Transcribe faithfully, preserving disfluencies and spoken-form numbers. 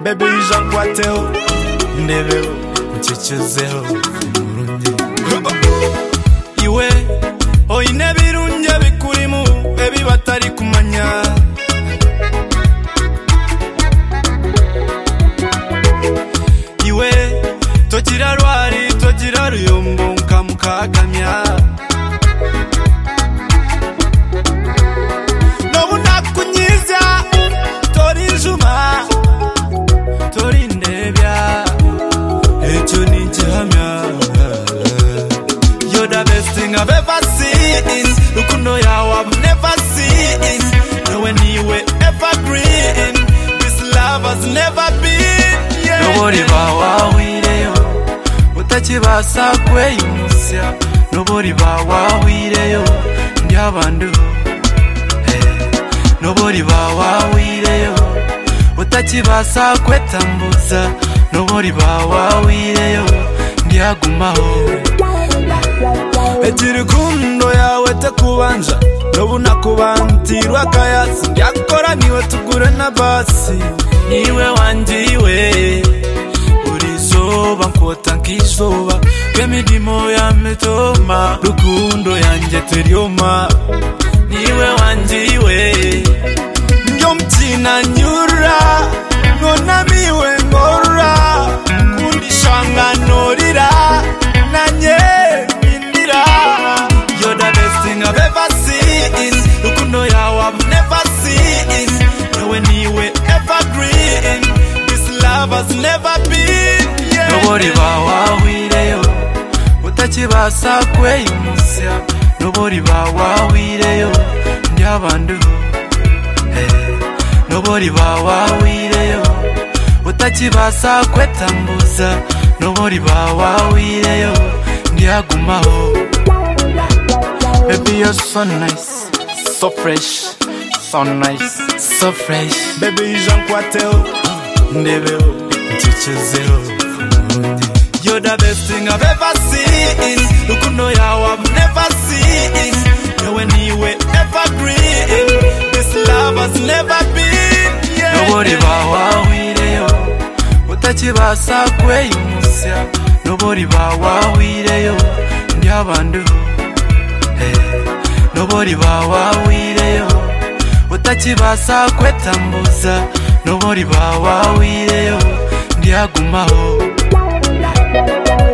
Baby jankwateo ndebeo nchechezeho iwe oine birunje bikurimu baby batari kumanya iwe togira rwari togira ruyombo nkamukagamya no bunakunyiza tori juma tori ndebya echo ni jamya. You're the best thing I've ever seen. Rukundo yawe I've never seen. No when you were evergreen. This love has never been. Yeah. Nobody bawa wireyo utachibasa kweyumusya. Nobody bawa wireyo ndyabandu. Hey. Nobody bawa wireyo utachibasa kwetambuza. Nobody bawa wireyo ndyagumaho. Ejirukundo yawe tekubanja nobu nakubantirwa kayasi ndakora niwe tugure na basi niwe wanjiwe urizoba nkota nkizoba kemidimo ya metoma rukundo yanje terioma niwe wanjiwe ndio mtina nyura ngona miwe ngora kundishanga norira nanye. You're the best thing I've ever seen. Rukundo yawe I've never seen. No when you were evergreen. This love has never been. Yeah. Nobody bawa wireyo utachibasa kweyumusya. Nobody bawa wireyo ndyabandu. Hey. Nobody bawa wireyo utachibasa kwetambuza. Nobody bawa wireyo ndyagumaho. Baby, you're so nice, so fresh, so nice, so fresh. Baby, jankwateo ndebeo nchechezeho. You're the best thing I've ever seen. Rukundo yawe I've never seen. No when you were evergreen. This love has never been. Yeah. Nobody bawa wireyo utachibasa kweyumusya. Nobody bawa wireyo ndyabandu. Hey. Nobody bawa wireyo utachibasa kwetambuza. Nobody bawa wireyo ndyagumaho.